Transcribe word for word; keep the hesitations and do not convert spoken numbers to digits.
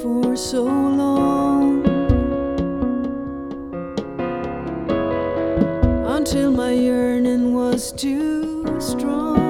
for so long, until my yearning was too strong.